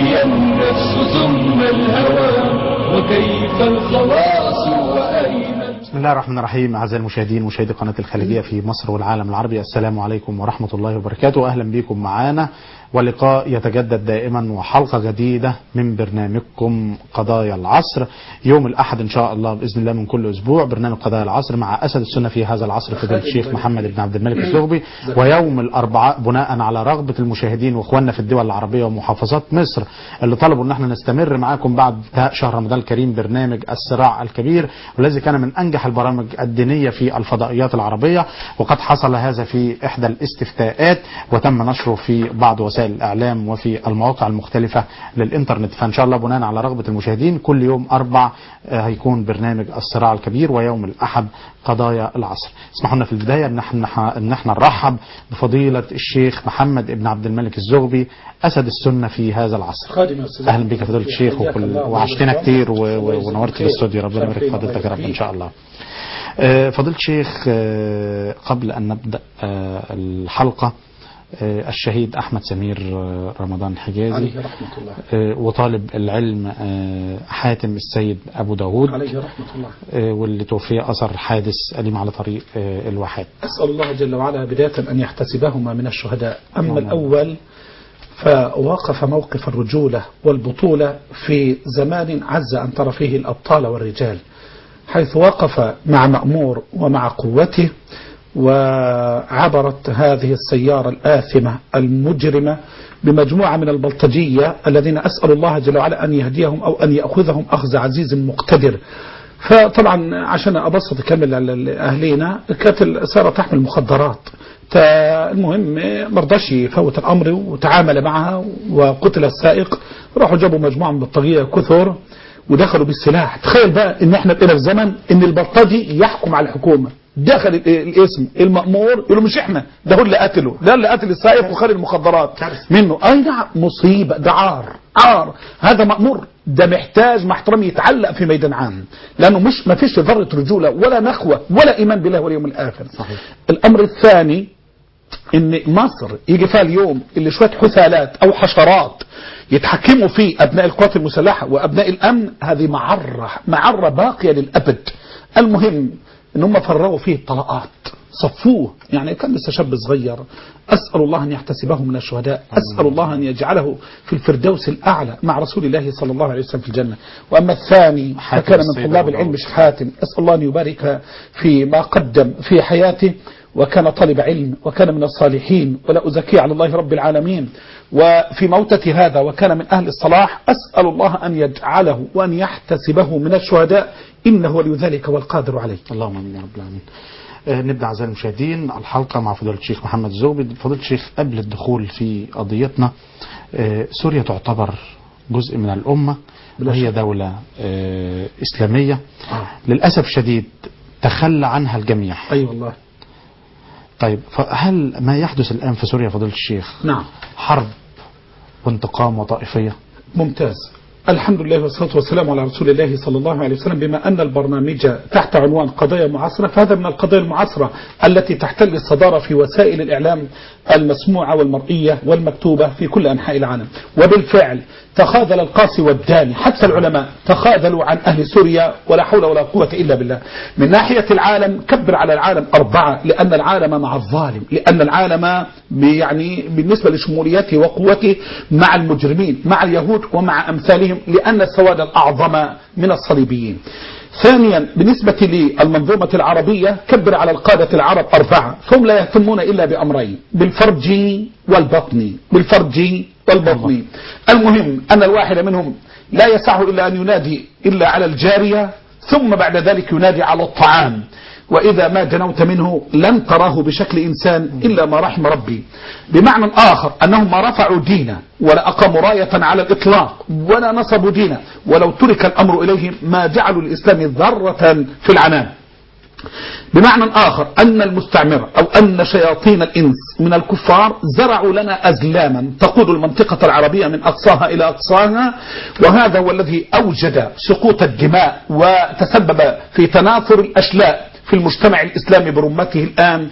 هي النفس ثم الهوى وكيف الخلاص وأين. بسم الله الرحمن الرحيم. أعزائي المشاهدين مشاهدي قناة الخليجية في مصر والعالم العربي، السلام عليكم ورحمة الله وبركاته. أهلا بكم معنا ولقاء يتجدد دائما وحلقة جديدة من برنامجكم قضايا العصر، يوم الأحد إن شاء الله بإذن الله من كل أسبوع برنامج قضايا العصر مع أسد السنة في هذا العصر فضيلة الشيخ محمد بن عبد الملك الزغبي، ويوم الأربعاء بناء على رغبة المشاهدين وإخواننا في الدول العربية ومحافظات مصر اللي طلبوا أن احنا نستمر معاكم بعد انتهاء شهر رمضان الكريم برنامج الصراع الكبير، والذي كان من أنجح البرامج الدينية في الفضائيات العربية، وقد حصل هذا في إحدى الاستفتاءات وتم نشره في بعض وسائل الإعلام وفي المواقع المختلفة للإنترنت. فإن شاء الله بناء على رغبة المشاهدين كل يوم أربع هيكون برنامج الصراع الكبير، ويوم الأحد قضايا العصر. اسمحوا لنا في البداية ان احنا نرحب بفضيلة الشيخ محمد بن عبد الملك الزغبي أسد السنة في هذا العصر. أهلا بك فضيلة الشيخ، وعشتنا كتير ونورت الاستوديو، ربنا يبارك في فضيلتك يا رب إن شاء الله. فضيلة الشيخ، قبل أن نبدأ الحلقة، الشهيد أحمد سمير رمضان حجازي عليه رحمة الله، وطالب العلم حاتم السيد أبو داود عليه رحمة الله، واللي توفي أثر حادث أليم على طريق الواحات. أسأل الله جل وعلا بداية أن يحتسبهما من الشهداء. أما الأول فوقف موقف الرجولة والبطولة في زمان عز أن ترى فيه الأبطال والرجال، حيث وقف مع مأمور ومع قوته، وعبرت هذه السيارة الآثمة المجرمة بمجموعة من البلطجية الذين أسأل الله جل وعلا أن يهديهم أو أن يأخذهم أخذ عزيز مقتدر. فطبعا عشان أبسط كامل لأهلينا، كانت السيارة تحمل مخدرات، المهم مرضاش يفوت الأمر وتعامل معها وقتل السائق. راحوا جابوا مجموعة من البلطجية كثر ودخلوا بالسلاح. تخيل بقى ان احنا بقينا في زمن ان البلطجي يحكم على الحكومة. دخل الاسم المأمور يقول له مش احنا، ده هو اللي قتله، ده اللي قتل السائق وخلي المخدرات منه. اي نعم، مصيبة، ده عار هذا مأمور، ده محتاج مع احترامي يتعلق في ميدان عام، لانه ما فيش ذرة رجولة ولا نخوة ولا ايمان بالله واليوم الاخر. صحيح. الامر الثاني ان مصر يجي فيها اليوم اللي شوية حثالات او حشرات يتحكموا في ابناء القوات المسلحة وابناء الامن، هذه معرة باقية للابد. المهم ان هم فرغوا فيه الطلقات، صفوه، يعني كان لسه شاب صغير. اسال الله ان يحتسبه من الشهداء، اسال الله ان يجعله في الفردوس الاعلى مع رسول الله صلى الله عليه وسلم في الجنه. واما الثاني فكان من طلاب العلم حاتم، اسال الله ان يبارك في ما قدم في حياته، وكان طالب علم وكان من الصالحين ولا أزكي على الله رب العالمين. وفي موتة هذا وكان من أهل الصلاح، أسأل الله أن يجعله وأن يحتسبه من الشهداء، إنه ولي ذلك والقادر عليه. اللهم آمين يا رب العالمين. نبدأ أعزائي المشاهدين الحلقة مع فضيلة الشيخ محمد الزغبي. فضيلة الشيخ، قبل الدخول في قضيتنا، سوريا تعتبر جزء من الأمة وهي دولة إسلامية للأسف شديد تخلى عنها الجميع. أي والله. طيب، فهل ما يحدث الآن في سوريا فضيلة الشيخ نعم حرب وانتقام وطائفية؟ ممتاز، الحمد لله والصلاة والسلام على رسول الله صلى الله عليه وسلم. بما أن البرنامج تحت عنوان قضايا معاصرة، فهذا من القضايا المعاصرة التي تحتل الصدارة في وسائل الإعلام المسموعة والمرئية والمكتوبة في كل أنحاء العالم. وبالفعل تخاذل القاسي والداني، حتى العلماء تخاذلوا عن أهل سوريا، ولا حول ولا قوة إلا بالله. من ناحية العالم كبر على العالم 4، لأن العالم مع الظالم، لأن العالم يعني بالنسبة لشموليته وقوته مع المجرمين، مع اليهود ومع أمثالهم، لأن السواد الأعظم من الصليبيين. ثانيا، بالنسبة للمنظومة العربية كبر على القادة العرب 4، فهم لا يهتمون إلا بأمرين: بالفرج والبطن، بالفرج والبطن. المهم أن الواحد منهم لا يسعه إلا أن ينادي إلا على الجارية، ثم بعد ذلك ينادي على الطعام، وإذا ما جنوت منه لن تراه بشكل إنسان إلا ما رحم ربي. بمعنى آخر أنهم ما رفعوا دينا ولا أقاموا راية على الإطلاق ولا نصبوا دينا، ولو ترك الأمر إليهم ما جعلوا الإسلام ذرة في العنان. بمعنى آخر أن المستعمرة أو أن شياطين الإنس من الكفار زرعوا لنا أزلاما تقود المنطقة العربية من أقصاها إلى أقصاها، وهذا هو الذي أوجد سقوط الدماء وتسبب في تناثر الأشلاء في المجتمع الإسلامي برمته الآن،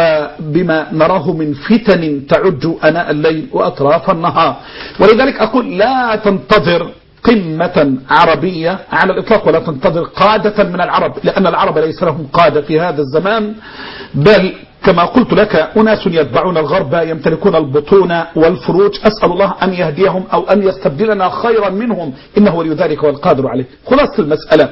وبما نراه من فتن تعج أناء الليل وأطراف النهار. ولذلك أقول لا تنتظر قمة عربية على الإطلاق، ولا تنتظر قادة من العرب، لأن العرب ليس لهم قادة في هذا الزمان، بل كما قلت لك أناس يتبعون الغرب يمتلكون البطون والفروج. أسأل الله أن يهديهم أو أن يستبدلنا خيرا منهم، إنه ولي ذلك والقادر عليه. خلاصة المسألة،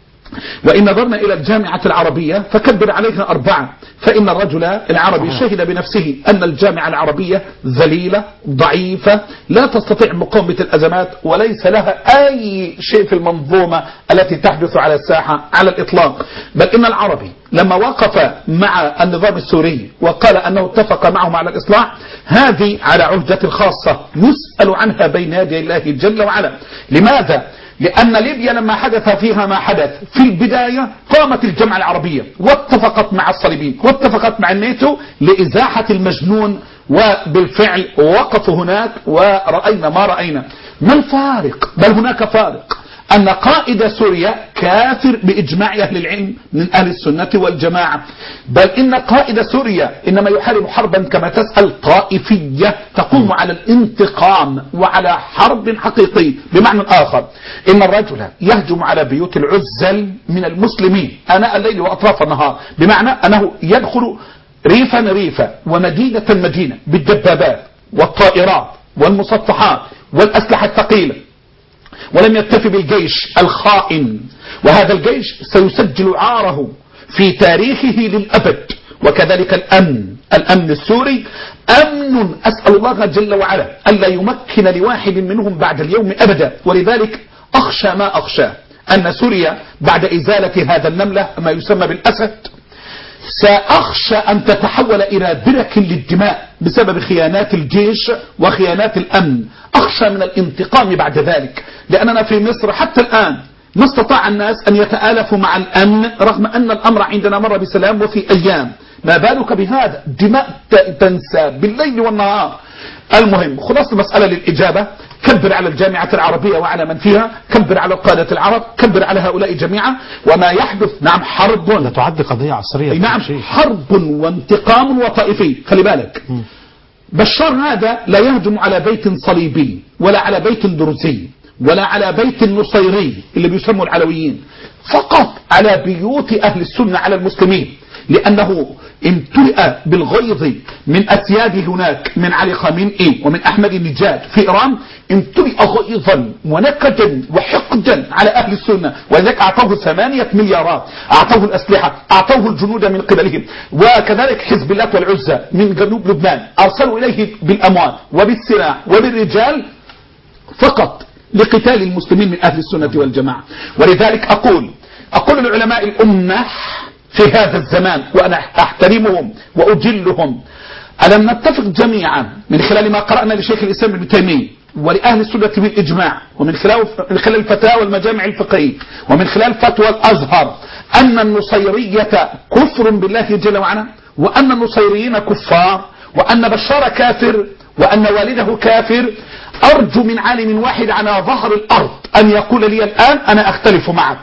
وإن نظرنا إلى الجامعة العربية فكبر عليها 4. فإن الرجل العربي شهد بنفسه أن الجامعة العربية ذليلة ضعيفة لا تستطيع مقاومة الأزمات، وليس لها أي شيء في المنظومة التي تحدث على الساحة على الإطلاق. بل إن العربي لما وقف مع النظام السوري وقال أنه اتفق معهم على الإصلاح، هذه على عهدة خاصة يسأل عنها بين يدي الله جل وعلا. لماذا؟ لأن ليبيا لما حدث فيها ما حدث في البداية قامت الجامعة العربية واتفقت مع الصليبيين واتفقت مع الناتو لإزاحة المجنون، وبالفعل وقفوا هناك ورأينا ما رأينا. ما الفارق؟ بل هناك فارق، أن قائد سوريا كافر بإجماع أهل العلم من أهل السنة والجماعة، بل إن قائد سوريا إنما يحارب حربا كما تسأل طائفية تقوم على الانتقام وعلى حرب حقيقي. بمعنى آخر، إن الرجل يهجم على بيوت العزل من المسلمين آناء الليل وأطراف النهار، بمعنى أنه يدخل ريفا ريفا ومدينة مدينة بالدبابات والطائرات والمسطحات والأسلحة الثقيلة، ولم يكتفي بالجيش الخائن، وهذا الجيش سيسجل عاره في تاريخه للأبد. وكذلك الأمن السوري أمن أسأل الله جل وعلا ألا يمكن لواحد منهم بعد اليوم أبدا. ولذلك أخشى ما أخشى أن سوريا بعد إزالة هذا النملة ما يسمى بالأسد سأخشى أن تتحول إلى برك للدماء بسبب خيانات الجيش وخيانات الأمن. أخشى من الانتقام بعد ذلك، لأننا في مصر حتى الآن ما استطاع الناس أن يتآلفوا مع الأمن رغم أن الأمر عندنا مر بسلام وفي أيام. ما بالك بهذا؟ دماء تنسى بالليل والنهار. المهم خلاص المسألة للإجابة، كبر على الجامعة العربية وعلى من فيها، كبر على القادة العرب، كبر على هؤلاء جميعا. وما يحدث نعم حرب، لا تعد قضية عصرية، نعم حرب وانتقام وطائفي. خلي بالك، بشار هذا لا يهجم على بيت صليبي ولا على بيت درزي ولا على بيت النصيري اللي بيسموا العلويين، فقط على بيوت أهل السنة على المسلمين، لأنه امتلئ بالغيظ من أسياد هناك من علي خامنئي ومن أحمد النجاد في إيران، امتلئ غيظا ونكدا وحقدا على أهل السنة، ولذلك أعطوه 8 مليارات، أعطوه الأسلحة، أعطوه الجنود من قبلهم. وكذلك حزب الله والعزى من جنوب لبنان أرسلوا إليه بالأموال وبالسلاح وبالرجال فقط لقتال المسلمين من أهل السنة والجماعة. ولذلك أقول لعلماء الأمة في هذا الزمان، وأنا أحترمهم وأجلهم، ألم نتفق جميعا من خلال ما قرأنا لشيخ الإسلام ابن تيمية ولأهل السنة بالإجماع، ومن خلال الفتاوى والمجامع الفقهية، ومن خلال فتوى الأزهر، أن النصيرية كفر بالله جل وعلا، وأن النصيريين كفار، وأن بشار كافر، وأن والده كافر؟ أرجو من عالم واحد على ظهر الأرض أن يقول لي الآن أنا أختلف معك.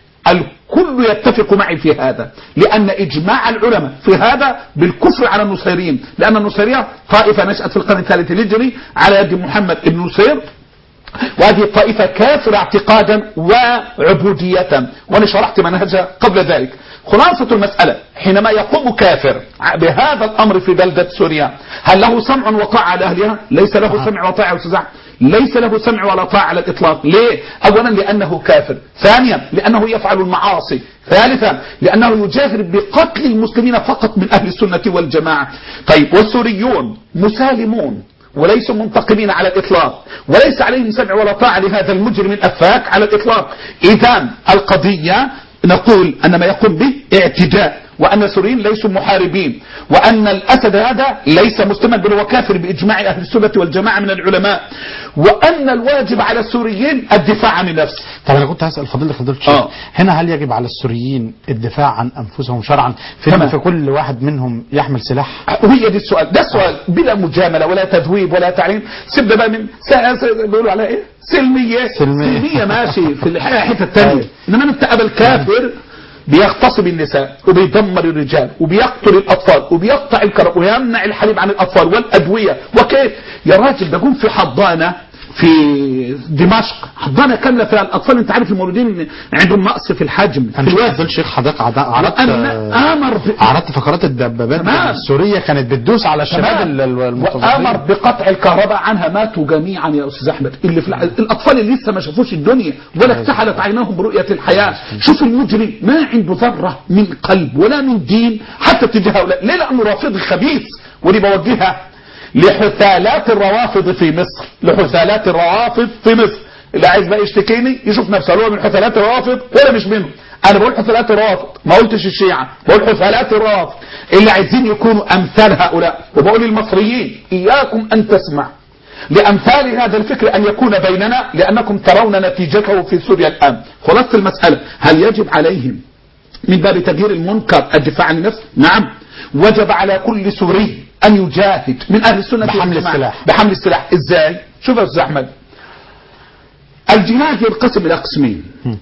الكل يتفق معي في هذا، لأن إجماع العلماء في هذا بالكفر على النصيريين، لأن النصيرية طائفة نشأت في القرن الثالث الهجري على يد محمد بن نصير، وهذه الطائفة كافرة اعتقادا وعبودية، وأنا شرحت منهجها قبل ذلك. خلاصة المسألة، حينما يقوم كافر بهذا الأمر في بلدة سوريا، هل له سمع وطاعة على أهلها؟ ليس له سمع وطاعة وسزع، ليس له سمع ولا طاعة على الإطلاق. ليه؟ أولا لأنه كافر، ثانيا لأنه يفعل المعاصي، ثالثا لأنه يجاهر بقتل المسلمين فقط من أهل السنة والجماعة. طيب، والسوريون مسالمون وليسوا منتقمين على الإطلاق، وليس عليهم سمع ولا طاعة لهذا المجرم الأفاك على الإطلاق. إذن القضية نقول أن ما يقوم به اعتداء، وأن السوريين ليسوا محاربين، وأن الأسد هذا ليس مسلما بل هو كافر بإجماع أهل السنة والجماعة من العلماء، وأن الواجب على السوريين الدفاع عن النفس. طب أنا كنت هسأل فضيلة الشيخ، هنا هل يجب على السوريين الدفاع عن أنفسهم شرعا في كل واحد منهم يحمل سلاح؟ هي دي السؤال، ده السؤال بلا مجاملة ولا تذويب ولا تعليم. سيبنا بقى من بيقولوا على إيه؟ سلمية ماشي في الحتة الثانية، إنما أنت أبا الكافر بيغتصب النساء وبيدمر الرجال وبيقتل الأطفال وبيقطع الكرم ويمنع الحليب عن الأطفال والأدوية. وكيف يا راجل ده قوم في حضانة في دمشق، حضانة كاملة فيها الأطفال، أنت عارف المولودين عندهم نقص في الحجم في الوزن. الشيخ حضرتك عرضت فقرات الدبابات السورية كانت بتدوس على الشباب المتضررين، وأمر بقطع الكهرباء عنها، ماتوا جميعا يا أستاذ أحمد. اللي في الأطفال اللي لسه ما شافوش الدنيا ولا اكتحلت عيناهم برؤية الحياة. شوف المجرم ما عنده ذرة من قلب ولا من دين حتى تجاه هؤلاء. ليه؟ لأنه رافضي خبيث. ودي بوجهها لحثالات الروافض في مصر، لحثالات الروافض في مصر. اللي عايز بقى يشتكيني يشوف نفسه هو من حثالات الروافض ولا مش منهم. انا بقول حثالات الروافض، ما قلتش الشيعة، بقول حثالات الروافض اللي عايزين يكونوا امثال هؤلاء. وبقول للمصريين اياكم ان تسمع لامثال هذا الفكر ان يكون بيننا، لانكم ترون نتيجته في سوريا الان. خلاصة المسألة، هل يجب عليهم من باب تغيير المنكر الدفاع عن النفس؟ نعم. وجب على كل سوري أن يجاهد من أهل السنة بحمل السلاح. إزاي؟ شوف يا أستاذ أحمد، الجهاد ينقسم إلى قسمين: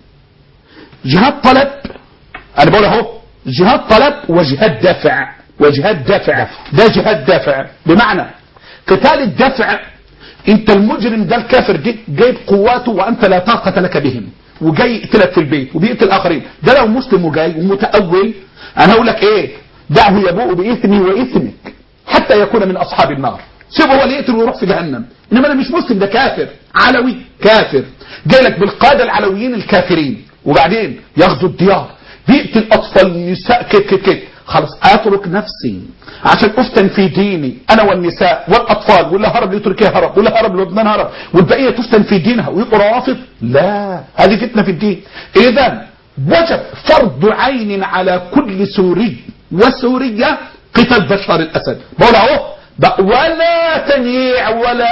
جهاد طلب، أنا بقول أهو جهاد طلب وجهاد دافع. وجهاد دافع ده جهاد دافع بمعنى قتال الدفع. أنت المجرم ده الكافر دي جايب قواته وأنت لا طاقة لك بهم، وجاي يقتلك في البيت وبيقتل الآخرين. ده لو مسلم وجاي ومتأول أنا هقول لك إيه؟ دعه يبوء بإثمي وإثمك حتى يكون من أصحاب النار. سيبه هو اللي يقتل ويروح في جهنم. إنما أنا مش مسلم، ده كافر علوي كافر جاي لك بالقادة العلويين الكافرين، وبعدين يغزو الديار بيقتل أطفال نساء كت. خلاص أترك نفسي عشان أفتن في ديني أنا والنساء والأطفال، واللي هرب لتركيا هرب، واللي هرب للبنان هرب، والبقية تفتن في دينها ويبقوا روافض؟ لا، هذه فتنة في الدين. إذا وجب فرض عين على كل سوري وسورية قتال بشار الأسد. بقول اهو ولا تنييع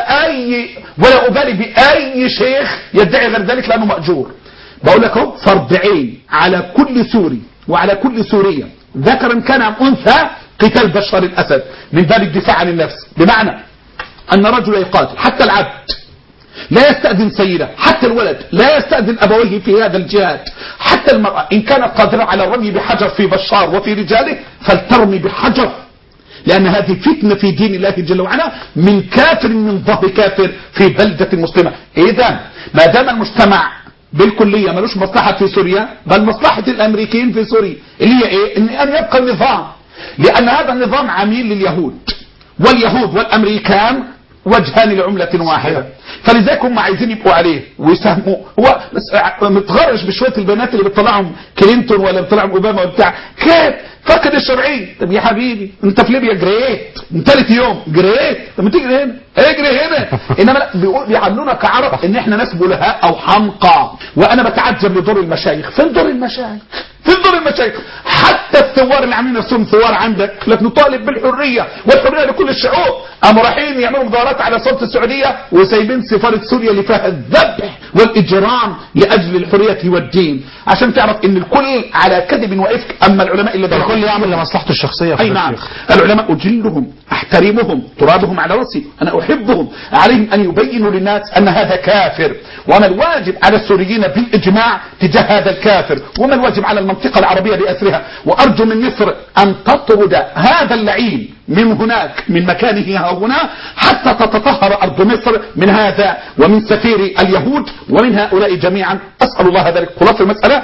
ولا أبالي بأي شيخ يدعي غير ذلك لأنه مأجور. بقول لك اهو فرض عين على كل سوري وعلى كل سورية ذكرا كان أم أنثى قتال بشار الأسد من باب الدفاع عن النفس. بمعنى أن رجل يقاتل، حتى العبد لا يستأذن سيده، حتى الولد لا يستأذن أبويه في هذا الجهاد، حتى المرأة إن كانت قادرة على الرمي بحجر في بشار وفي رجاله فلترمي بحجر، لأن هذه فتنة في دين الله جل وعلا من كافر من ظهر كافر في بلدة مسلمة. إذا ما دام المجتمع بالكلية ملوش مصلحة في سوريا، بل مصلحة الأمريكيين في سوريا اللي هي إيه؟ أن يبقى النظام، لأن هذا النظام عميل لليهود، واليهود والأمريكان وجهان لعملة واحدة. فلذلك هم عايزين يبقوا عليه ويساهموا. هو متغرش بشوية البنات اللي بتطلعهم كلينتون ولا بتطلعهم اوباما ولا بتاع كيف فقد الشرعية. طب يا حبيبي انت في ليبيا جريت من ثالث يوم جريت، طب ما تجري هنا اجري هنا. انما بيعاملونا كعرب ان احنا ناس بلهاء او حمقى. وانا بتعجب لدور المشايخ. فين دور المشايخ؟ فين دور المشايخ؟ حتى الثوار اللي عاملين نفسهم ثوار عندك لك نطالب بالحرية والحرية لكل الشعوب، قاموا رايحين يعملوا مظاهرات على صوت السعودية وسايبين سفارة سوريا اللي فيها الذبح والإجرام لأجل الحرية والدين، عشان تعرف ان الكل على كذب وإفك. اما العلماء اللي الكل يعمل لمصلحته الشخصية. اي نعم، العلماء اجلهم احترمهم ترابهم على راسي، انا احبهم، عليهم ان يبينوا للناس ان هذا كافر، وما الواجب على السوريين بالاجماع تجاه هذا الكافر، وما الواجب على المنطقة العربية بأسرها. وارجو من مصر ان تطرد هذا اللعين من هناك من مكانه هنا حتى تتطهر ارض مصر من هذا ومن سفير اليهود ومن هؤلاء جميعا. اسأل الله ذلك. خلاصة المسألة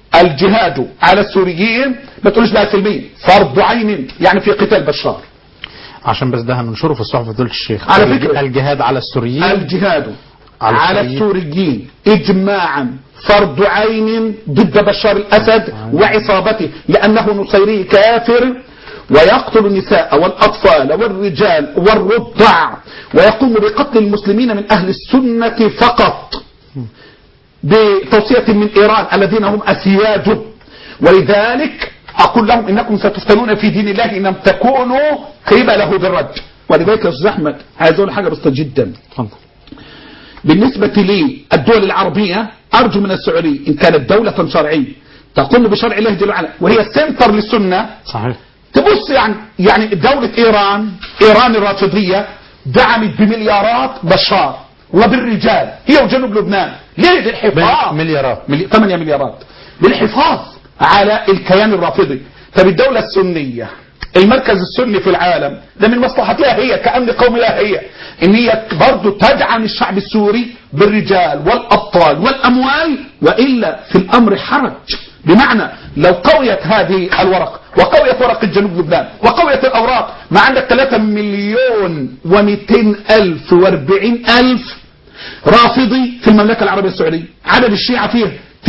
الجهاد على السوريين ما تقولش بقى سلمين، فرض عين يعني في قتال بشار. عشان بس ده هننشره في الصحف فضيلة الشيخ. على فكرة الجهاد على السوريين، الجهاد على السوريين اجماعا فرض عين ضد بشار الأسد وعصابته، لأنه نصيري كافر ويقتل النساء والأطفال والرجال والرضع، ويقوم بقتل المسلمين من أهل السنة فقط بتوصية من إيران الذين هم أسياده. ولذلك أقول لهم إنكم ستفتنون في دين الله إن لم تكونوا قبله بالرد. ولذلك يا أستاذ أحمد عايز أقول حاجة بسيطة جدا. بالنسبة لي الدول العربية أرجو من السعودية إن كانت دولة شرعية تقوم بشرع الله جل وعلا وهي سنتر للسنة صحيح، تبص يعني دولة إيران الرافضية دعمت بمليارات بشار وبالرجال هي وجنوب لبنان. ليه؟ للحفاظ. مليارات 8 مليارات للحفاظ على الكيان الرافضي. طب الدولة السنية، المركز السني في العالم ده من مصلحتها هي كأمن قومي لها هي ان هي برضه تدعم الشعب السوري بالرجال والابطال والاموال، والا في الامر حرج. بمعنى لو قويت هذه الورقة وقويت ورقة جنوب لبنان وقويت الأوراق، ما عندك 3,200,040,000 رافضي في المملكة العربية السعودية، عدد الشيعة فيها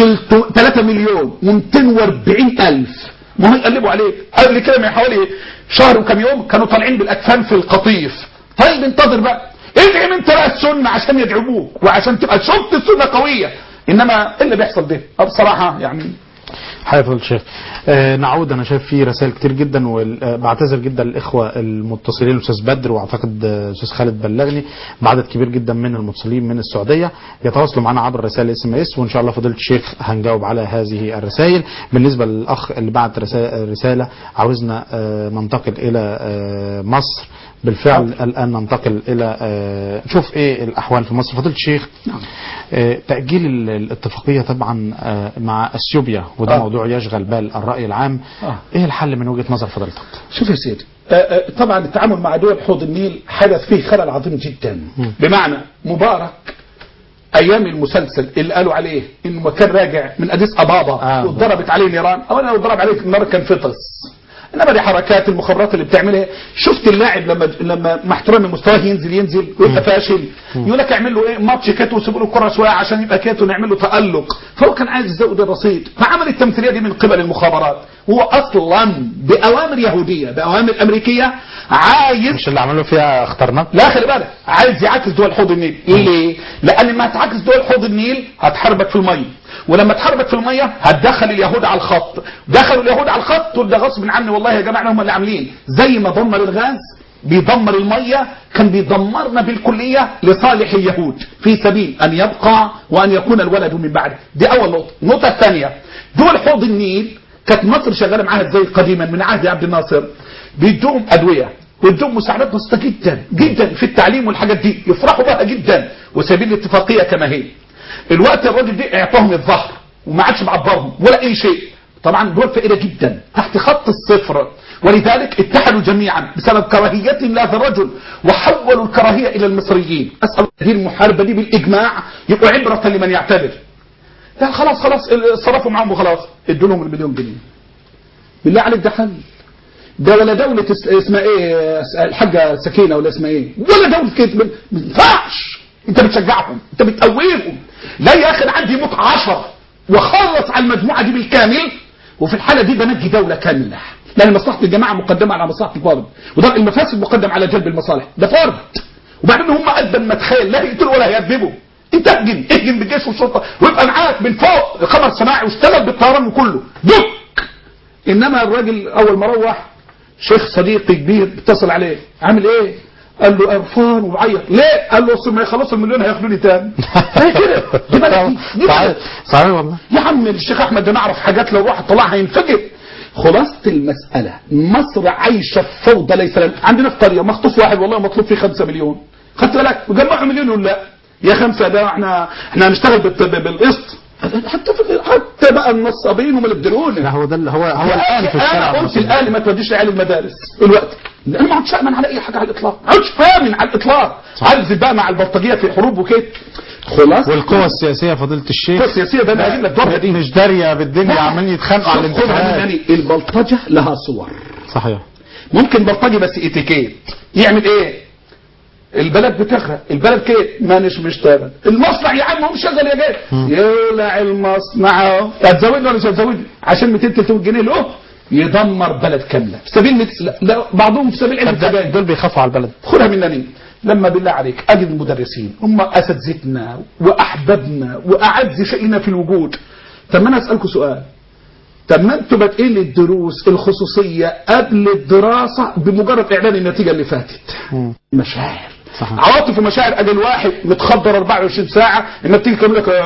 3,240,000. ما هو يقلبوا عليك. قبل كده من حوالي شهر وكم يوم كانوا طالعين بالأكفان في القطيف. طيب انتظر بقى، ادعم انت بقى السنة عشان يدعموك وعشان تبقى شفت السنة قوية. انما ايه اللي بيحصل ده بصراحة يعني حياة الشيخ. نعود. انا شايف فيه رسائل كتير جدا، وبعتذر جدا للاخوه المتصلين، الاستاذ بدر واعتقد الاستاذ خالد بلغني بعدد كبير جدا من المتصلين من السعوديه يتواصلوا معنا عبر رسائل SMS، وان شاء الله فضيله الشيخ هنجاوب على هذه الرسائل. بالنسبه للاخ اللي بعت رساله عاوزنا ننتقل الى مصر، بالفعل الآن ننتقل إلى نشوف إيه الأحوال في مصر. فضيلة الشيخ، تأجيل الاتفاقية طبعا مع أثيوبيا، وده موضوع يشغل بال الرأي العام. إيه الحل من وجهة نظر فضيلتك؟ شوف يا سيدي، طبعا التعامل مع دول حوض النيل حدث فيه خلل عظيم جدا. بمعنى مبارك أيام المسلسل اللي قالوا عليه إنه كان راجع من أديس أبابا وضربت عليه نيران، أو أنا لو ضرب عليه النار كان فطس. انما دي حركات المخابرات اللي بتعملها. شفت اللاعب لما مع احترام مستواه ينزل ويبقى فاشل، يقول لك اعمل له ايه ماتش كاتو وسيبوا له الكره شويه عشان يبقى كاتو نعمل له تالق. فهو كان عايز يزود الرصيد، فعمل التمثيليه دي من قبل المخابرات. هو اصلا باوامر يهوديه باوامر امريكيه عايز، مش اللي عملوا فيها اخترناك، لا خلي بالك، عايز يعاكس دول حوض النيل. ليه؟ لان ما هتعاكس دول حوض النيل هتحاربك في الميه، ولما تحاربك في الميه هتدخل اليهود على الخط. دخلوا اليهود على الخط تقول ده غصب عني والله يا جماعه هم اللي عاملين. زي ما دمر الغاز بيدمر الميه، كان بيدمرنا بالكليه لصالح اليهود في سبيل ان يبقى وان يكون الولد من بعده. دي اول نقطه. النقطه الثانيه، دول حوض النيل كانت مصر شغاله معاها ازاي قديما من عهد عبد الناصر؟ بيدوهم ادويه ويدوهم مساعدات بسيطه جدا جدا في التعليم والحاجات دي، يفرحوا بها جدا وسبيل الاتفاقيه كما هي. الوقت الراجل دي اعطاهم الظهر وما عادش معبرهم ولا اي شيء. طبعا دول فقيره جدا تحت خط الصفر، ولذلك اتحدوا جميعا بسبب كراهيتهم لهذا الرجل وحولوا الكراهيه الى المصريين. اسال هذه المحاربه دي بالاجماع يبقوا عبره لمن يعتبر. لا خلاص صرفوا معاهم وخلاص، ادوا لهم المليون جنيه. بالله عليك ده حل؟ ده ولا دولة اسمها ايه الحاجة سكينة ولا اسمها ايه؟ ولا دولة كده ما ينفعش. انت بتشجعهم، انت بتقويهم. لا يا اخي انا عندي يموت 10 وخلص على المجموعة دي بالكامل، وفي الحالة دي بنجي دولة كاملة، لان مصلحة الجماعة مقدمة على مصلحة الفرد، وده المفاسد مقدم على جلب المصالح. ده فرد، وبعدين هم قد ما تخيل لا يقتلوا ولا يهذبوا. انت اهجم بالجيش والشرطة ويبقى معاك من فوق قمر صناعي واشتغل بالطيران وكله دك. انما الراجل اول ما روح شيخ صديقي كبير اتصل عليه، عامل ايه؟ قال له قرفان وبعيط. ليه؟ قال له اصل ما يخلصوا المليون هياخدوني تاني. هي كده دي بلدي صحيح والله يا عم. الشيخ احمد ده نعرف حاجات لو واحد طلعها هينفجر. خلاصة المسألة مصر عايشة في فوضى ليس لنا. عندنا في قرية مخطوف واحد والله مطلوب فيه 5 مليون. خدت بالك؟ وجمعوا مليون ولا لا؟ يا 5 ده احنا هنشتغل بالقسط. حتى بقى النصابين هم اللي بدلونا. لا هو ده هو الآن في الشارع. انا قلت الآن ما توديش لعيال المدارس الوقت، لأن ما عادش أمن على أي حاجة على الإطلاق، ما عادش آمن على الإطلاق. عجز بقى مع البلطجية في حروب وكده. خلاص. والقوى السياسية فضيلة الشيخ، القوى السياسية ده أنا هجيب لك دورها دي مش دارية بالدنيا، عمالين يتخانقوا على الانتخابات. يعني البلطجة لها صور. صحيح. ممكن بلطجي بس اتيكيت يعمل ايه؟ البلد بتغرق، البلد كده مانيش مشتغل، المصنع يا عم هو مشغل يا جاي يولع المصنع. هتزودني ولا مش هتزودني؟ عشان 200-300 جنيه له يدمر بلد كامله في سبيل لا بعضهم في سبيل علم. دول بيخافوا على البلد. خدها منني. لما بالله عليك اجد المدرسين هم اساتذتنا واحبابنا واعز شيئنا في الوجود. طب ما انا اسالكم سؤال، طب ما انتوا بادئين الدروس الخصوصيه قبل الدراسه بمجرد اعلان النتيجه اللي فاتت. مشاعر عواطف ومشاعر. ادي الواحد متخدر 24 ساعه انك تيجي تقول لك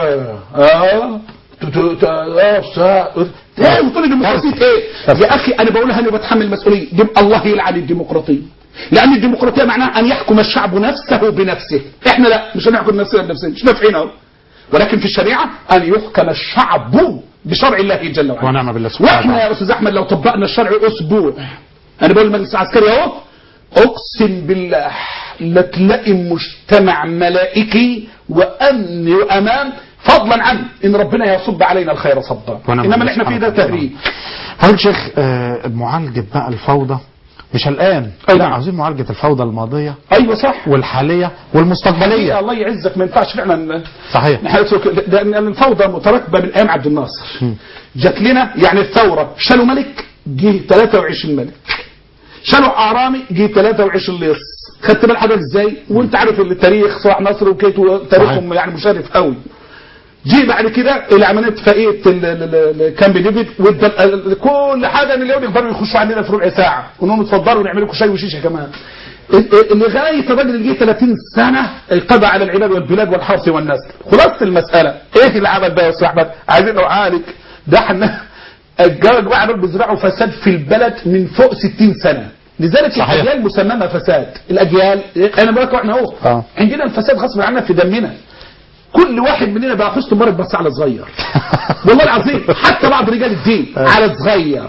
وتقول لي ديمقراطيه ايه؟ يا اخي انا بقولها انا بتحمل مسؤوليه. الله يلعن الديمقراطيه، لان الديمقراطيه معناها ان يحكم الشعب نفسه بنفسه. احنا لا، مش هنحكم نفسنا بنفسنا، مش نافعين اهو. ولكن في الشريعه ان يحكم الشعب بشرع الله جل وعلا. ونعم بالله سبحانه وتعالى. واحنا يا استاذ احمد لو طبقنا الشرع اسبوع، انا بقول المجلس العسكري اهو، اقسم بالله لتلاقي مجتمع ملائكي وامن وامان، فضلا عن ان ربنا يصب علينا الخير صبا. انما اللي احنا فيه ده تهريج. هل شيخ معالجه بقى الفوضى مش الان؟ لا، عاوزين معالجه الفوضى الماضيه. ايوه صح. والحاليه والمستقبليه. الله يعزك، ما ينفعش فعلا. صحيح. لان الفوضى متراكبه من ايام عبد الناصر. جات لنا يعني الثوره، شالوا ملك جه 23 ملك، شالوا اعرامي جه 23 لص. خدت بال حضرتك ازاي؟ وانت عارف التاريخ، صلاح نصر وكيتو تاريخهم يعني مشرف قوي. جي بعد كده العمليه اتفاقيه كامب ديفيد، كل حاجه ان اليوم يقدروا يخشوا عندنا في ربع ساعه، ونقوم اتفضلوا ونعمل لكم شاي وشيشه كمان. لغايه الراجل اللي جه 30 سنه قضى على العباد والبلاد والحرث والنسل. خلاصه المساله ايه اللي عمل ده يا استاذ احمد؟ عايزين نعالج ده. احنا الجماعه دول بيزرعوا فساد في البلد من فوق 60 سنه، لذلك صحيح. الاجيال مسممه فساد. الاجيال انا بقول لكم احنا اهو عندنا الفساد غصب عننا في دمنا. كل واحد مننا بقى حسن مبارك بس على صغير والله العظيم، حتى بعض رجال الدين على صغير.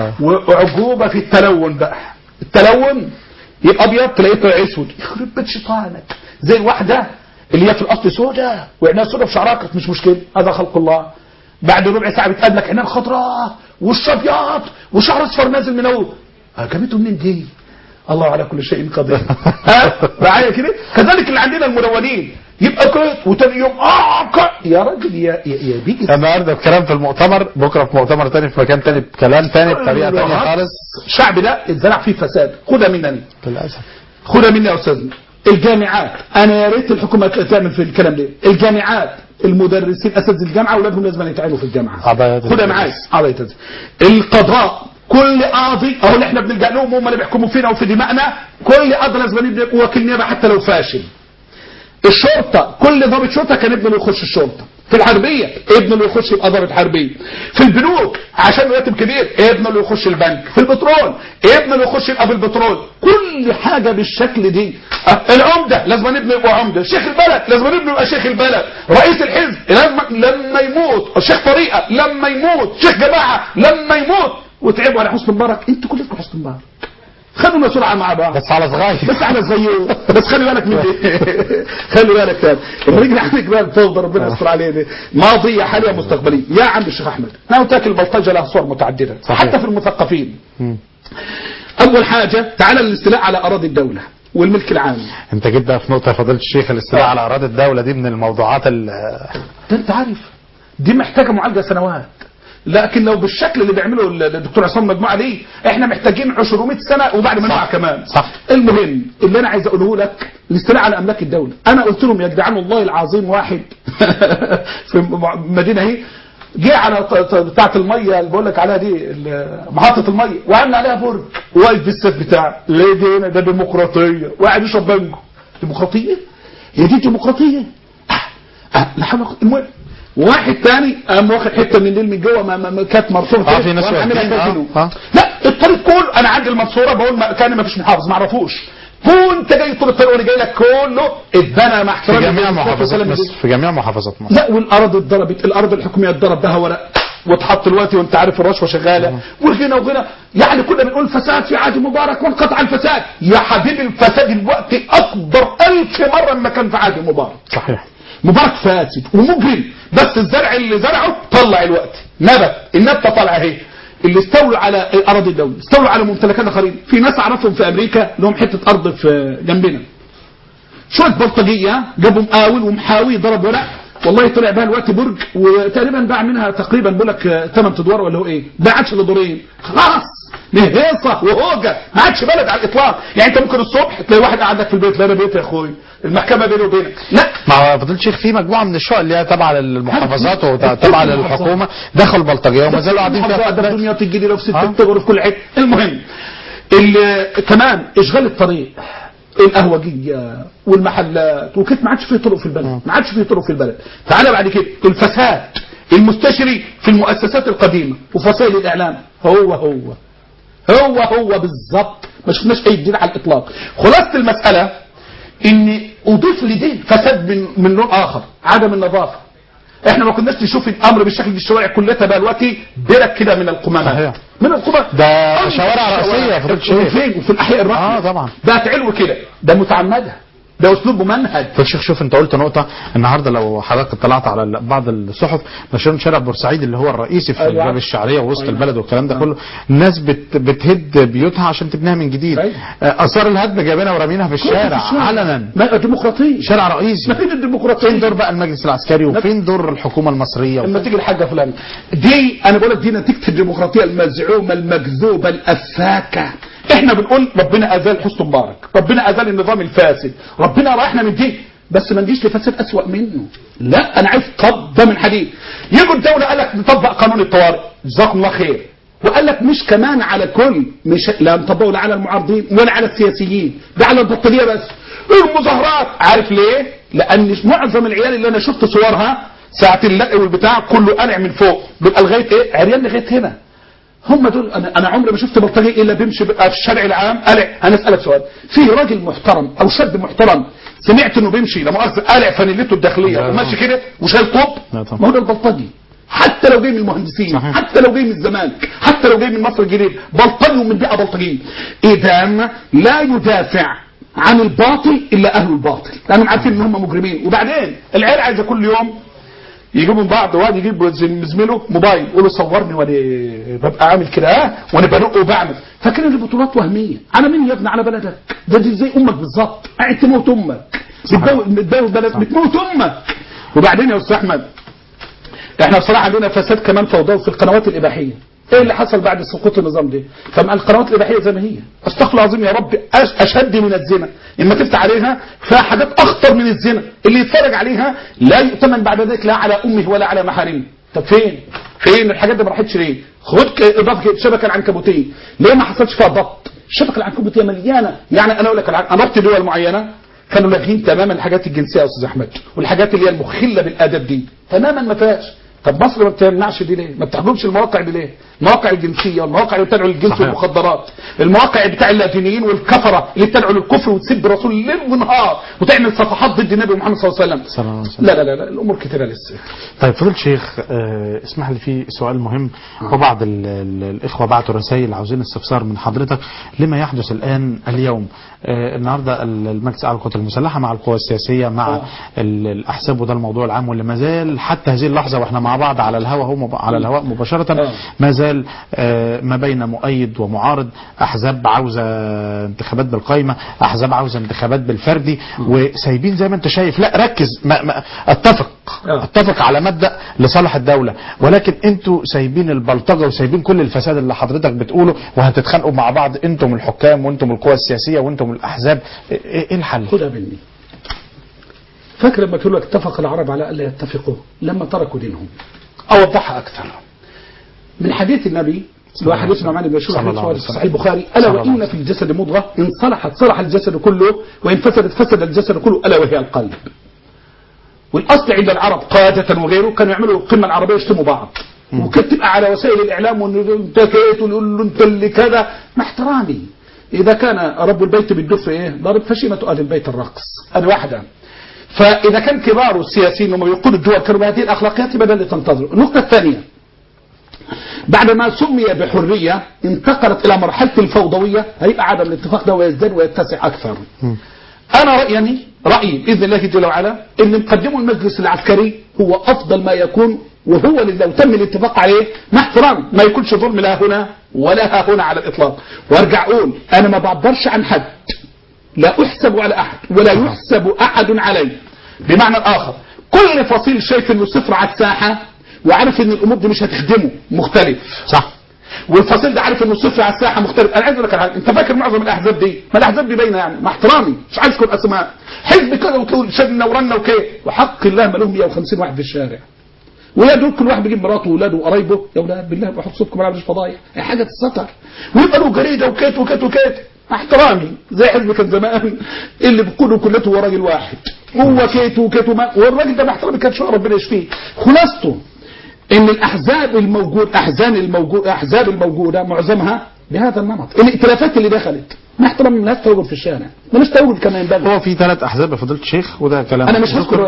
وعجوبه في التلون بقى. التلون يبقى ابيض تلاقيه طلع اسود، يخرب بيت شيطانك. زي الواحده اللي هي في الاصل سوداء وعينها سوداء في شعرها مش مشكله، هذا خلق الله. بعد ربع ساعه بتقابلك عينها خضراء وش ابيض وشعر اصفر نازل من اول. جابته منين دي؟ الله على كل شيء قدير. معايا كده؟ كذلك اللي عندنا المنونين يبقى كده وتاني يوم يا راجل يا بيجي. النهارده بكلام في المؤتمر، بكره في مؤتمر تاني في مكان تاني بكلام تاني بطريقه تانيه خالص. الشعب ده اتزرع فيه فساد. خدها مني للاسف، خدها مني يا استاذنا. الجامعات، انا يا ريت الحكومه تعمل في الكلام ده. الجامعات المدرسين اساتذه الجامعه اولادهم لازم يتعينوا في الجامعه. خدها معايا. القضاء، كل قاضي اهو اللي احنا بنلجا لهم هم اللي بيحكموا فينا وفي دمائنا، كل قاضي لازم يبقى وكيل نيابه حتى لو فاشل. الشرطه، كل ضابط شرطه كان ابنه يخش الشرطه. في الحربيه ابنه اللي يخش يبقى ضابط حربيه. في البنوك عشان راتب كبير ابنه اللي يخش البنك. في البترول ابنه اللي يخش يبقى في البترول. كل حاجه بالشكل دي. العمده لازم ابنه يبقى عمده. شيخ البلد لازم ابنه يبقى شيخ البلد. رئيس الحزب لازم لما يموت، شيخ طريقه لما يموت، شيخ جماعه لما يموت. وتعبوا على حسن مبارك، انتوا كلكم حسن مبارك. خدوا سرعه مع بعض بس على صغير، بس على صغير. بس خلي بالك من دي. خلي بالك تاني لما نيجي نحكي بقى الفوضى ربنا يستر علينا، ماضيه حاليه مستقبليه. يا عم الشيخ احمد، انا قلت لك البلطجه لها صور متعدده صحيح. حتى في المثقفين. اول حاجه تعالى الاستيلاء على اراضي الدوله والملك العام. انت جيت بقى في نقطه فضيله الشيخ، الاستيلاء على اراضي الدوله دي من الموضوعات انت عارف دي محتاجه معالجه سنوات، لكن لو بالشكل اللي بيعمله الدكتور عصام مجموعه دي احنا محتاجين 200 سنه وبعد ما نقع كمان. صح. المهم اللي انا عايز اقوله لك الاستيلاء على املاك الدوله. انا قلت لهم يا جدعان والله العظيم، واحد في مدينه اهي جه على بتاعه الميه اللي بقول لك عليها دي محطه الميه وعمل عليها برج واقف في السد بتاعه. ليه دي هنا؟ ده ديمقراطيه، وقاعد يشرب بانجو. ديمقراطيه؟ هي دي ديمقراطيه؟ لا حول. المهم واحد تاني قام واخد حته من الليل من جوه ما كانت مرصوفه في ناس لا الطريق كله انا عندي المنصوره بقول كان ما فيش محافظ ما اعرفوش. وانت جاي طول الطريق وانا جاي لك كله اتبنى مع احترامي في جميع محافظات مصر. في جميع محافظات مصر. لا والارض اتضربت، الارض الحكوميه اتضرب بها ورق واتحط دلوقتي وانت عارف الرشوه شغاله وغنى وغنى. يعني كنا بنقول فساد في عهد مبارك وانقطع الفساد. يا حبيبي الفساد دلوقتي اكبر 1000 مره مما كان في عهد مبارك. صحيح. مبارك فاسد ومجرم، بس الزرع اللي زرعه طلع الوقت نبت، النبته طالعه اهي. اللي استولوا على اراضي الدوله، استولوا على ممتلكات اخرين. في ناس اعرفهم في امريكا لهم حته ارض في جنبنا، شويه بلطجيه جابوا مقاول ومحاوي ضرب ورق، والله طلع بها الوقت برج، وتقريبا باع منها تقريبا بقول لك 8 ادوار ولا هو ايه، ما عادش لدورين خلاص، نهيصه وهوجه، ما عادش بلد على الاطلاق. يعني انت ممكن الصبح تلاقي واحد قاعد لك في البيت، لا انا بيتي يا اخويا المحكمه بيني وبينك. لا ما فضيله الشيخ في مجموعه من الشقق اللي هي تابعه للمحافظات وتابعه للحكومه دخلوا بلطجيه وما زالوا قاعدين فيها. ده الدنيا تجي لو 6 تغرف في كل حته. المهم كمان اشغال الطريق، القهوجيه والمحلات وكده، ما عادش فيه طرق في البلد، ما عادش فيه طرق في البلد. تعالى بعد كده الفساد المستشري في المؤسسات القديمه وفصائل الاعلام، هو بالظبط، ما شفناش اي جديد على الاطلاق. خلاصه المساله ان اضيف لديه فساد من لون اخر، عدم النظافه. احنا ما كناش نشوف الامر بالشكل دي. الشوارع كلها بقى دلوقتي برك كده من القمامات، من القمامات. ده شوارع رئيسيه في الشيخ، فين وفي الاحياء الرئيسيه. طبعا بقت علو كده، ده متعمده، ده اسلوب ممنهج. فالشيخ شوف انت قلت نقطه النهارده، لو حضرتك اطلعت على بعض الصحف نشروا شارع بورسعيد اللي هو الرئيسي في باب الشعريه ووسط البلد والكلام ده كله، الناس بتهد بيوتها عشان تبنيها من جديد. اثار الهدم جايبينها ورامينها في الشارع علنا. ما ديمقراطيه، شارع رئيسي. ما فين الديمقراطيه؟ فين دور بقى المجلس العسكري وفين دور الحكومه المصريه؟ لما تيجي الحاجه فلان دي، انا بقول لك دي نتيجه الديمقراطيه المزعومه المكذوبه الافاكه. احنا بنقول ربنا ازال حسن مبارك، ربنا ازال النظام الفاسد، ربنا رايحنا من دي، بس ما نجيش لفساد اسوأ منه. لا انا عايز قبضه من حديد. يجوا الدوله قال لك نطبق قانون الطوارئ، جزاكم الله خير، وقال لك مش كمان على كل، مش لا نطبقه لا على المعارضين ولا على السياسيين، ده على البطاريه بس. المظاهرات، عارف ليه؟ لان معظم العيال اللي انا شفت صورها ساعه اللقي والبتاع كله قلع من فوق، بيبقى لغايه ايه؟ عريان لغايه هنا. هم دول. انا عمري ما شفت بلطجي الا بيمشي في الشارع العام قلع. انا اسالك سؤال، في راجل محترم او شاب محترم سمعت انه بيمشي لا مؤاخذه قلع فانيلته الداخليه وماشي كده وشايل طوب؟ ما هو ده البلطجي، حتى لو جاي من المهندسين، حتى لو جاي من الزمالك، حتى لو جاي من مصر الجديد، بلطجي ومن بيئه بلطجيه. اذا لا يدافع عن الباطل الا اهل الباطل، لانهم عارفين ان هم مجرمين. وبعدين العيال عايزه كل يوم يجيبوا من بعض، واحد يجيب زميله موبايل يقول له صورني وانا ببقى عامل كده وانا بنق وبعمل. فاكر ان البطولات وهميه. على مين يا ابني؟ على بلدك. ده دي زي امك بالظبط، قاعد تموت امك، بتداوي بلد بتموت امك. وبعدين يا استاذ احمد، احنا بصراحه عندنا فساد كمان فوضوي في القنوات الاباحيه. ايه اللي حصل بعد سقوط النظام ده؟ فما القنوات الاباحيه زي ما هي، استغفر الله العظيم يا رب، اشد من الزنا. اما تفتح عليها فيها حاجات اخطر من الزنا، اللي يتفرج عليها لا يؤتمن بعد ذلك لا على امه ولا على محارمه. طب فين الحاجات دي؟ ما راحتش ليه؟ خد اضافه الشبكه العنكبوتيه، ليه ما حصلش فيها ضبط؟ الشبكه العنكبوتيه مليانه. يعني انا اقول لك انا رحت دول معينه كانوا لاغين تماما الحاجات الجنسيه يا استاذ احمد، والحاجات اللي هي المخله بالادب دي تماما ما فيهاش. طب مصر ما بتمنعش دي ليه؟ ما بتحجمش المواقع دي ليه؟ المواقع الجنسيه والمواقع اللي بتدعو للجنس والمخدرات، المواقع بتاع اللاتينيين والكفره اللي بتدعو للكفر وتسب الرسول ليل ونهار وتعمل صفحات ضد النبي محمد صلى الله عليه وسلم. لا الامور كتيره لسه. طيب فضيلة الشيخ، اسمح لي في سؤال مهم. وبعض الاخوه بعتوا رسائل عاوزين استفسار من حضرتك لما يحدث الان اليوم. النهارده المجلس الاعلى للقوات المسلحه مع القوى السياسيه مع الاحزاب، وده الموضوع العام واللي ما زال حتى هذه اللحظه واحنا مع بعض على الهواء مباشره ما زال ما بين مؤيد ومعارض، احزاب عاوزه انتخابات بالقايمه، احزاب عاوزه انتخابات بالفردي، وسايبين زي ما انت شايف. لا ركز، اتفق على مبدا لصالح الدوله، ولكن انتوا سايبين البلطجه وسايبين كل الفساد اللي حضرتك بتقوله، وهتتخانقوا مع بعض انتم الحكام وانتم القوى السياسيه وانتم الاحزاب. ايه الحل؟ خدها مني. فاكر لما تقول لك اتفق العرب على الا يتفقوا لما تركوا دينهم؟ اوضحها اكثر. من حديث النبي لو حديثنا معنا بشور حديث صحيح البخاري: الا وان في الجسد مضغه ان صلحت صلح الجسد كله وان فسدت فسد الجسد كله الا وهي القلب. والاصل عند العرب قاده وغيره كانوا يعملوا القمه العربيه يشتموا بعض، وكانت تبقى على وسائل الاعلام وان انت كيت ويقول له انت اللي كذا. مع احترامي، اذا كان رب البيت بالدف ضرب فشيمه اهل البيت الرقص. هذه واحده. فاذا كان كبار السياسيين هم يقودوا الدول كانوا بهذه الاخلاقيات يبقى اللي تنتظروا. النقطه الثانيه، بعدما سمي بحريه انتقلت الى مرحله الفوضويه، هيبقى عدم الاتفاق ده ويزداد ويتسع اكثر. انا رايي باذن الله جل وعلا اللي مقدمه المجلس العسكري هو افضل ما يكون، وهو اللي لو تم الاتفاق عليه مع احترام ما يكونش ظلم لا هنا ولا ها هنا على الاطلاق. وارجع اقول انا ما بعبرش عن حد، لا احسب على احد ولا يحسب احد علي. بمعنى الاخر كل فصيل شايف انه صفر على الساحه وعارف ان الامور دي مش هتخدمه مختلف، صح؟ والفصيل ده عارف انه صفر على الساحه مختلف. انا عايز اقول لك على حاجه، انت فاكر معظم الاحزاب دي؟ ما الاحزاب دي باينه يعني، مع احترامي مش عايز اذكر اسماء، حزب كده وتقول شدنا ورنا وكيف، وحق الله ما لهم 150 واحد في الشارع. ولاده كل واحد بيجيب مراته واولاده وقرايبه، يا اولاد بالله بحط صوتكم ما عنديش فضايح، هي حاجه تتستر. ويبقى له جريده وكيت وكيت وكيت. احترامي زي حزب كان زمان اللي بيقولوا كلته هو راجل واحد، هو كيت وكيت والراجل ده باحترامي كان شو ربنا يشفيه. خلاصته ان الاحزاب الموجوده معظمها بهذا النمط. الائتلافات اللي دخلت مع احترام الناس تواجد في الشارع، مش تواجد كما ينبغي. هو في 3 احزاب يا فضيله الشيخ، وده كلام انا مش هذكر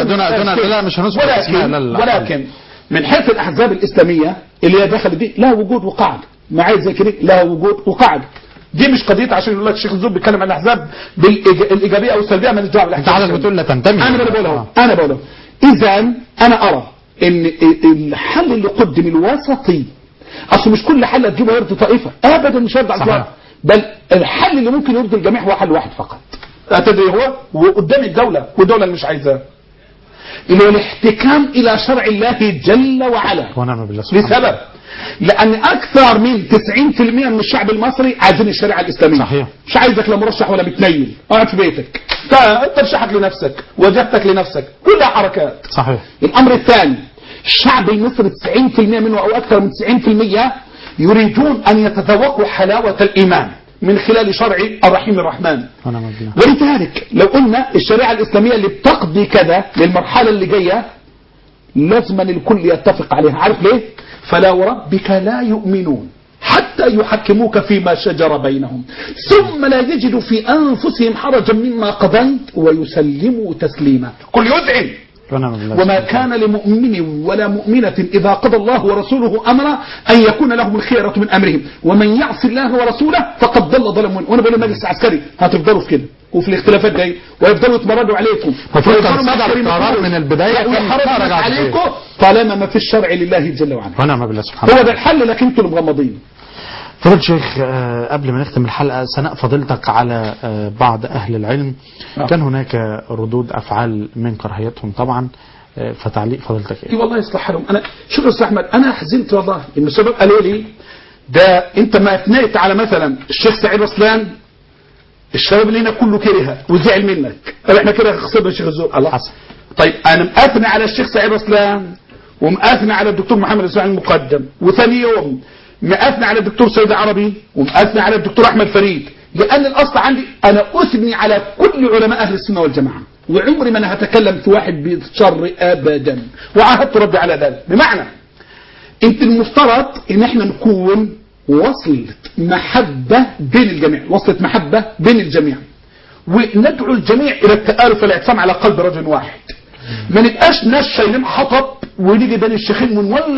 لا مش هنذكر ولكن من حيث الاحزاب الاسلاميه اللي هي دخلت دي لها وجود وقعد، معايا زي كده لها وجود وقعد. دي مش قضيه عشان يقول لك الشيخ الزوب بيتكلم عن الاحزاب بالايجابيه او السلبيه، ماليش دعوه بالاحزاب. انت عايز بتقول لا تنتمي. انا بقول اذا انا ارى ان الحل اللي قدم الوسطي، اصل مش كل حل هتجيبه يرضي طائفه ابدا، مش هيرضي الجميع، بل الحل اللي ممكن يرضي الجميع هو حل واحد فقط. تدري هو وقدام الدوله والدوله اللي مش عايزاه، اللي هو الاحتكام الى شرع الله جل وعلا. ونعم بالله سبحانه. لسبب، لان اكثر من 90% من الشعب المصري عايزين الشريعه الاسلاميه. صحيح. مش عايزك لا مرشح ولا بتنيل، قاعد في بيتك ترشحك لنفسك، وجبتك لنفسك، كلها حركات. صحيح. الامر الثاني، الشعب المصري 90% منه او اكثر من 90% يريدون ان يتذوقوا حلاوه الايمان من خلال شرع الرحيم الرحمن. ولذلك لو قلنا الشريعه الاسلاميه اللي بتقضي كذا للمرحله اللي جايه لازم الكل يتفق عليها. عارف ليه؟ فلا وربك لا يؤمنون حتى يحكموك فيما شجر بينهم ثم لا يجدوا في أنفسهم حرجا مما قضيت ويسلموا تسليما. كل يذعن. وما كان لمؤمن ولا مؤمنة إذا قضى الله ورسوله أمرا أن يكون لهم الخيرة من أمرهم ومن يعص الله ورسوله فقد ضل ضلالا. وأنا بقول المجلس العسكري هتفضلوا في كده وفي الاختلافات دي ويفضلوا يتمردوا عليكم قرار من البداية ويحرجوا عليكم طالما ما في الشرع لله جل وعلا. ونعم بالله سبحانه. هو ده الحل، لكن انتم مغمضين. فضيلة الشيخ، قبل ما نختم الحلقة سناء فضيلتك على بعض أهل العلم كان هناك ردود أفعال من كراهيتهم طبعا، فتعليق فضيلتك إيه؟ والله يصلح حالهم. أنا شوف يا أستاذ أحمد، أنا حزنت والله إن الشباب قالوا لي ده أنت ما أثنيت على مثلا الشيخ سعيد رسلان، الشباب اللي هنا كله كرهه وزعل منك، احنا كده خسرنا الشيخ الزوق. الله حسن. طيب أنا مأثني على الشيخ سعيد رسلان ومأثني على الدكتور محمد إسماعيل المقدم، وثاني يوم مأثني على الدكتور سيد عربي ومأثني على الدكتور أحمد فريد، لأن الأصل عندي أنا أثني على كل علماء أهل السنة والجماعة، وعمري ما أنا هتكلم في واحد بالشر أبدا، وعاهدت ربي على ذلك. بمعنى أنت المفترض إن احنا نكون وصلة محبة بين الجميع، وصلة محبة بين الجميع، وندعو الجميع إلى التآلف والإعتصام على قلب رجل واحد. ما نبقاش ناس شايلين حطب ونيجي بين الشيخين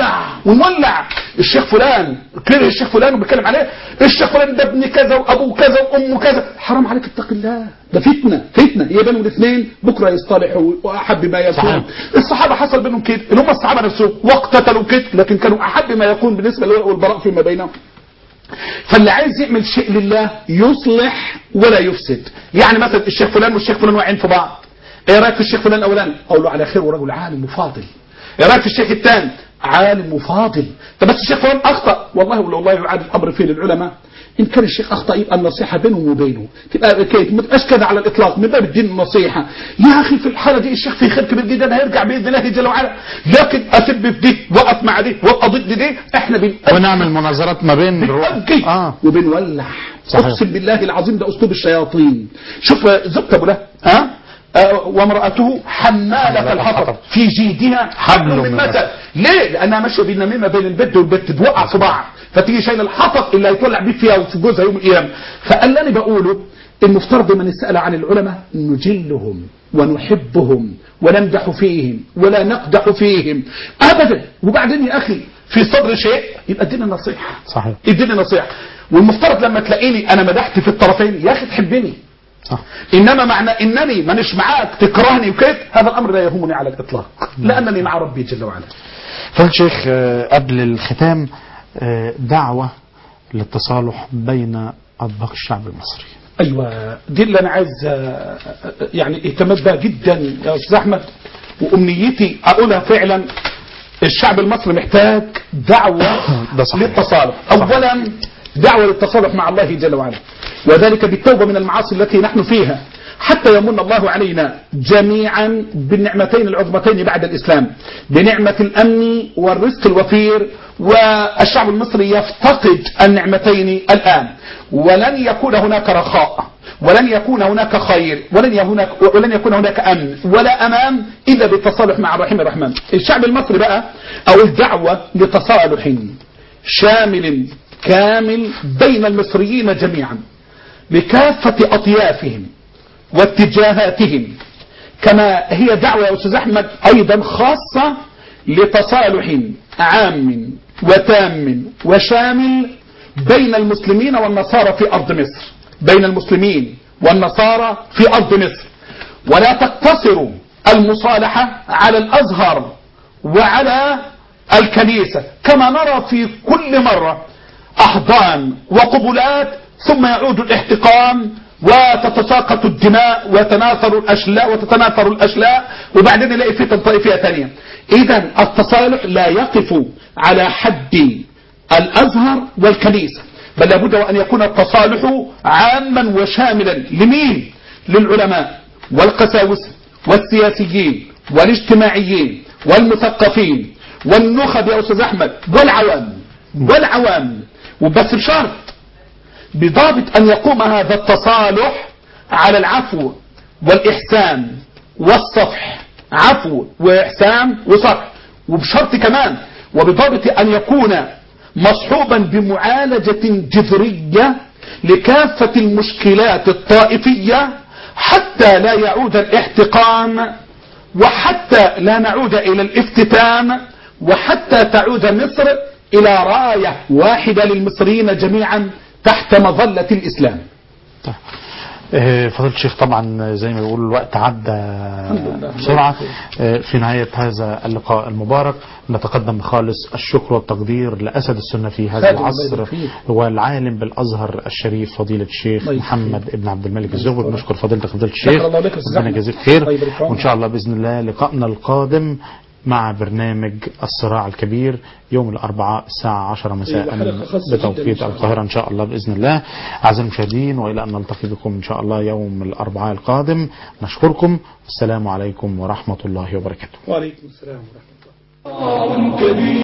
ونولع الشيخ فلان كره الشيخ فلان وبيتكلم عليه الشيخ فلان ده ابن كذا وابوه كذا وامه كذا. حرام عليك، اتق الله، ده فتنه هي بينهم الاثنين بكره يصطلحوا واحب ما يكون. الصحابه حصل بينهم كده، اللي هم الصحابه نفسهم واقتتلوا كده، لكن كانوا احب ما يكون بالنسبه للولاء والبراء فيما بينهم. فاللي عايز يعمل شيء لله يصلح ولا يفسد. يعني مثلا الشيخ فلان والشيخ فلان واقعين في بعض، ايه رايك في الشيخ فلان الاولاني؟ اقول له على خير ورجل عالم وفاضل. ايه رايك في الشيخ الثاني؟ عالم وفاضل. طب بس الشيخ فلان اخطا، والله يعاد الامر فيه للعلماء. ان كان الشيخ اخطا يبقى النصيحه بينهم وبينه، تبقى كيف ما تبقاش كذا على الاطلاق من باب الدين النصيحه. يا اخي في الحاله دي الشيخ في خير كبير جدا هيرجع باذن الله جل وعلا، لكن اسب في دي وقف مع دي وابقى ضد دي، احنا ونعمل مناظرات ما بين وبنولع. اقسم بالله العظيم ده اسلوب الشياطين. شوف زوجة ابو لهب وامرأته حمالة الحطب في جيدها حبل من مسد. ليه؟ لأنها ماشية بالنميمة بين البت والبت توقع في بعض، فتيجي شايل الحطب اللي هيتولع بيه فيها وفي جوزها يوم القيامة. فقال لي بقوله المفترض من نسأل عن العلماء نجلهم ونحبهم ونمدح فيهم ولا نقدح فيهم أبدا. وبعدين يا أخي في صدر شيء يبقى ادينا نصيحة. صحيح. ادينا نصيحة. والمفترض لما تلاقيني أنا مدحت في الطرفين يا أخي تحبني. صح. إنما معنى إنني مانيش معاك تكرهني وكيف، هذا الأمر لا يهمني على الإطلاق، لأنني مع ربي جل وعلا. فالشيخ قبل الختام دعوة للتصالح بين أطباق الشعب المصري. أيوة دي اللي أنا عايز يعني اهتمت بها جدا يا أستاذ أحمد، وأمنيتي أقولها فعلا. الشعب المصري محتاج دعوة للتصالح. أولا دعوة للتصالح مع الله جل وعلا، وذلك بالتوبة من المعاصي التي نحن فيها، حتى يمن الله علينا جميعا بالنعمتين العظمتين بعد الإسلام، بنعمة الأمن والرزق الوفير. والشعب المصري يفتقد النعمتين الآن، ولن يكون هناك رخاء ولن يكون هناك خير ولن يكون هناك أمن ولا أمان إلا بالتصالح مع الرحيم الرحمن. الشعب المصري بقى أو الدعوة لتصالح شامل كامل بين المصريين جميعا بكافة أطيافهم واتجاهاتهم، كما هي دعوة يا أستاذ أحمد أيضا خاصة لتصالح عام وتام وشامل بين المسلمين والنصارى في أرض مصر، بين المسلمين والنصارى في أرض مصر. ولا تقتصر المصالحة على الأزهر وعلى الكنيسة كما نرى في كل مرة أحضان وقبلات، ثم يعود الاحتقان وتتساقط الدماء وتتناثر الأشلاء وبعدين نلاقي فتن طائفية ثانية. إذن التصالح لا يقف على حد الأزهر والكنيسة، بل لابد وأن يكون التصالح عاما وشاملا. لمين؟ للعلماء والقساوسة والسياسيين والاجتماعيين والمثقفين والنخب يا أستاذ أحمد والعوام وبس بشرط، بضابط أن يقوم هذا التصالح على العفو والإحسان والصفح، عفو وإحسان وصفح، وبشرط كمان وبضابط أن يكون مصحوبا بمعالجة جذرية لكافة المشكلات الطائفية حتى لا يعود الاحتقان، وحتى لا نعود إلى الافتتان، وحتى تعود مصر إلى راية واحدة للمصريين جميعا تحت مظلة الإسلام. فضيلة الشيخ، طبعا زي ما بيقول الوقت عدى بسرعة. في نهاية هذا اللقاء المبارك نتقدم بخالص الشكر والتقدير لأسد السنة في هذا العصر والعالم بالأزهر الشريف فضيلة الشيخ محمد ابن عبد الملك الزغبي. بنشكر فضيلة الشيخ، ربنا يجزيك خير، وإن شاء الله بإذن الله لقائنا القادم مع برنامج الصراع الكبير يوم الأربعاء الساعة 10 مساء بتوقيت القاهرة إن شاء الله بإذن الله. أعزائي المشاهدين، وإلى أن نلتقي بكم إن شاء الله يوم الأربعاء القادم، نشكركم. السلام عليكم ورحمة الله وبركاته. وعليكم السلام ورحمة الله.